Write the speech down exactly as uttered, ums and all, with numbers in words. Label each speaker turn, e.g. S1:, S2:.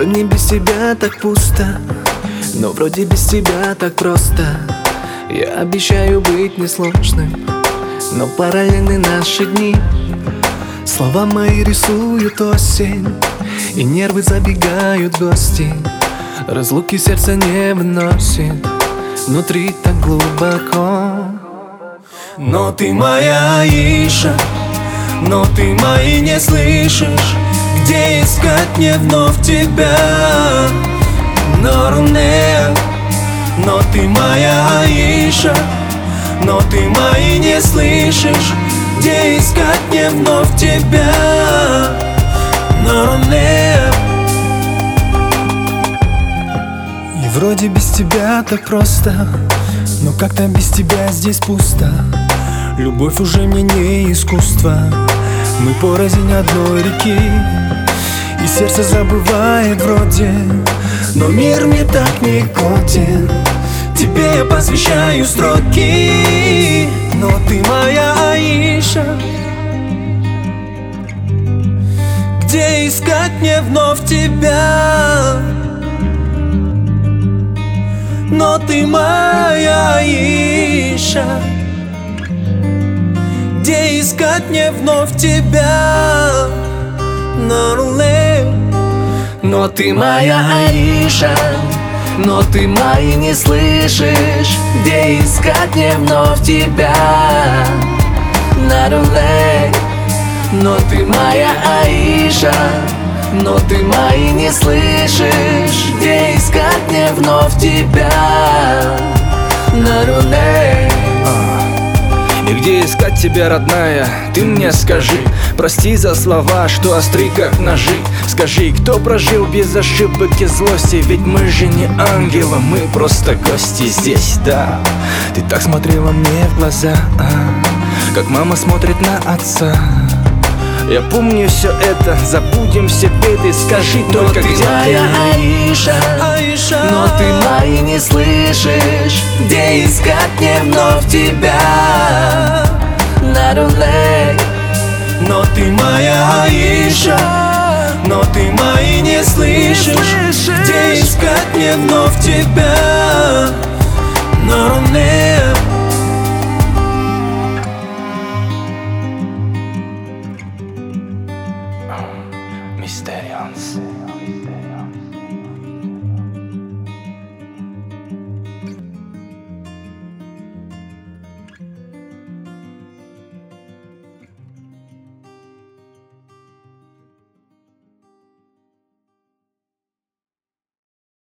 S1: Вроде без тебя так пусто, но вроде без тебя так просто. Я обещаю быть несложным, но параллельны наши дни. Слова мои рисуют осень, и нервы забегают в гости. Разлуки сердце не выносит, внутри так глубоко.
S2: Но ты моя Аиша, но ты мои не слышишь. Где искать мне вновь тебя? Норне. Но ты моя Аиша, но ты мои не слышишь. Где искать мне вновь тебя? Норне.
S1: И вроде без тебя так просто, но как-то без тебя здесь пусто. Любовь уже мне не искусство, мы порознь одной реки. И сердце забывает вроде, но мир мне так не годен.
S2: Тебе я посвящаю строки.
S1: Но ты моя Аиша,
S2: где искать мне вновь тебя? Но ты моя Аиша, где искать мне вновь тебя?
S1: но ты моя Аиша, но ты мои не слышишь. Где искать мне вновь тебя? Но ты моя Аиша, но ты мои не слышишь. Где искать мне вновь тебя?
S3: И где искать тебя, родная, ты мне скажи. Прости за слова, что остры как ножи. Скажи, кто прожил без ошибок и злости? Ведь мы же не ангелы, мы просто гости здесь, да. Ты так смотрела мне в глаза, а, как мама смотрит на отца. Я помню все это, забудем все беды. Скажи
S1: но
S3: только,
S1: ты
S3: где
S1: моя
S3: ты?
S1: Аиша,
S2: Аиша,
S1: но ты мои не слышишь. Где искать мне вновь тебя?
S2: но ты моя Аиша, но ты мои не слышишь. Где искать мне вновь тебя? Норне.